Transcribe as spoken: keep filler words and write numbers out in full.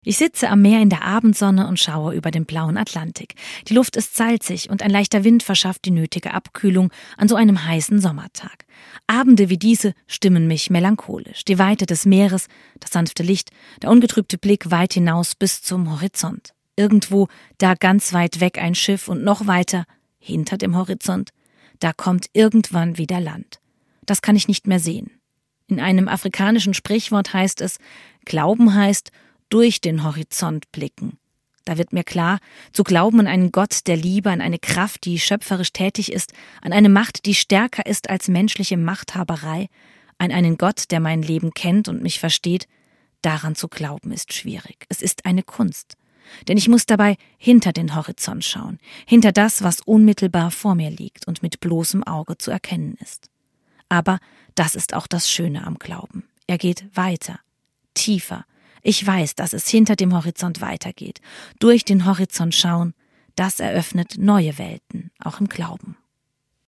Ich sitze am Meer in der Abendsonne und schaue über den blauen Atlantik. Die Luft ist salzig und ein leichter Wind verschafft die nötige Abkühlung an so einem heißen Sommertag. Abende wie diese stimmen mich melancholisch. Die Weite des Meeres, das sanfte Licht, der ungetrübte Blick weit hinaus bis zum Horizont. Irgendwo, da ganz weit weg ein Schiff und noch weiter, hinter dem Horizont, da kommt irgendwann wieder Land. Das kann ich nicht mehr sehen. In einem afrikanischen Sprichwort heißt es, Glauben heißt, durch den Horizont blicken. Da wird mir klar, zu glauben an einen Gott der Liebe, an eine Kraft, die schöpferisch tätig ist, an eine Macht, die stärker ist als menschliche Machthaberei, an einen Gott, der mein Leben kennt und mich versteht, daran zu glauben ist schwierig. Es ist eine Kunst. Denn ich muss dabei hinter den Horizont schauen, hinter das, was unmittelbar vor mir liegt und mit bloßem Auge zu erkennen ist. Aber das ist auch das Schöne am Glauben. Er geht weiter, tiefer. Ich weiß, dass es hinter dem Horizont weitergeht. Durch den Horizont schauen, das eröffnet neue Welten, auch im Glauben.